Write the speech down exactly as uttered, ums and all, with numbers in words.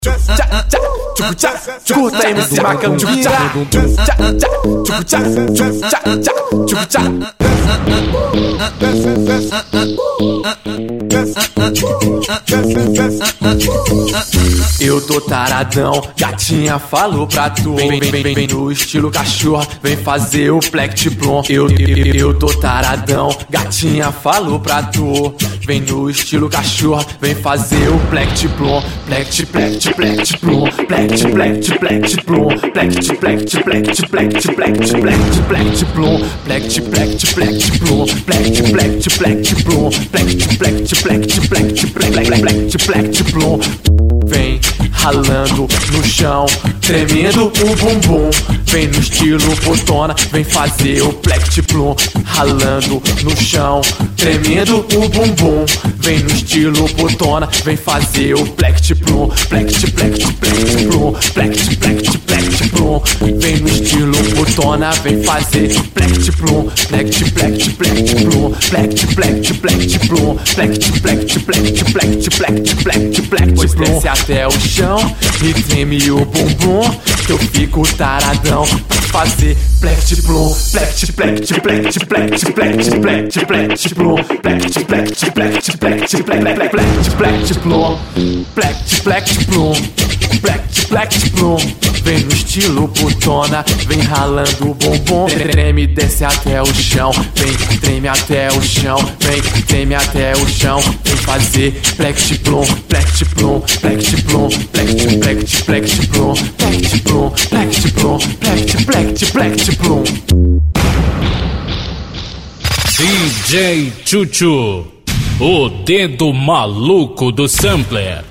Curta M C Macambira. Eu tô taradão, gatinha falou pra tu. Vem, vem, vem, vem no estilo cachorro, vem fazer o plect plom. Eu, eu, eu tô taradão, gatinha falou pra tu. Vem no estilo cachorro, vem fazer o plect plom. Plect, plect, plect plom. Plect, plect, plect plom. Plect, plect, plect, plect, plect, plect, plect plom. Plect, plect, plect plom. Plect, plect, plect plom. Plect, plect, plect, plect, plect, plect plom. Vem ralando no chão, tremendo o bumbum. Vem no estilo potona, vem fazer o plect plom. Ralando no chão, tremendo o bumbum. Vem no estilo potona, vem fazer o plect plom. Plect, plect, plect plom. Plect, plect, plect plom. Vem no estilo potona, vem fazer plect plom. Plect, plect, plect plom. Plect, plect, plect plom. Plect, plect, plect, plect, plect, plect, plect plom. Desce até o chão e treme o bumbum, que eu fico taradão pra fazer plect plom. Plect, plect, plect, plect, plect, plect, plect plom. Plect, plect, plect, plect, plect, plect plom. Plect, plect plom. Plect, plect plom. Vem no estilo putona, vem ralando o bumbum. Treme, desce até o chão, vem, treme até o chão, vem, treme até o chão, vem fazer plect plom. Plect plom, plect plom. Plect, plect, plect plom. Plect plom, plect plom. Plect, plect, plect plom. D J Chuchu, o dedo maluco do sampler.